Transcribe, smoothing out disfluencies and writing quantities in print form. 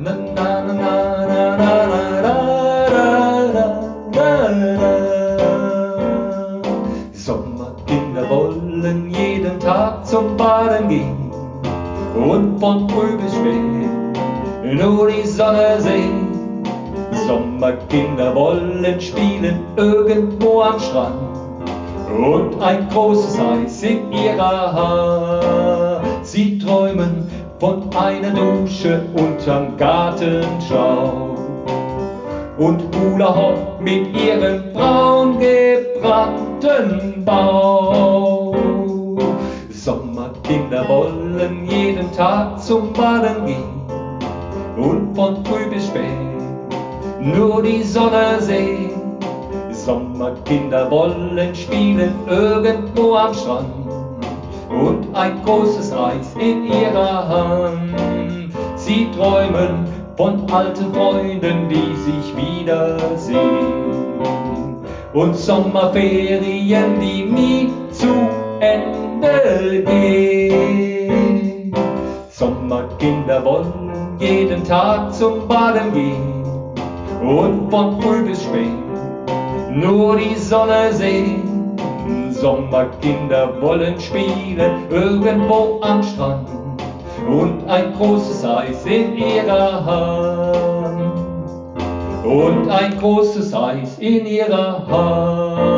na, na, na, na, na, na, na, na, na. Sommerkinder wollen jeden Tag zum Baden gehen und von früh bis spät nur die Sonne sehen. Sommerkinder wollen spielen irgendwo am Strand und ein großes Eis in ihrer Hand. Sie träumen von einer Dusche unterm Gartenschlauch und Hula Hoop mit ihrem braun gebrannten Bauch. Sommerkinder wollen jeden Tag zum Baden gehen und von früh bis spät nur die Sonne sehen. Sommerkinder wollen spielen irgendwo am Strand und ein großes Eis in ihrer Hand. Sie träumen von alten Freunden, die sich wiedersehen und Sommerferien, die nie zu Ende gehen. Sommerkinder wollen jeden Tag zum Baden gehen und von früh bis spät nur die Sonne sehen. Sommerkinder wollen spielen irgendwo am Strand und ein großes Eis in ihrer Hand. Und ein großes Eis in ihrer Hand.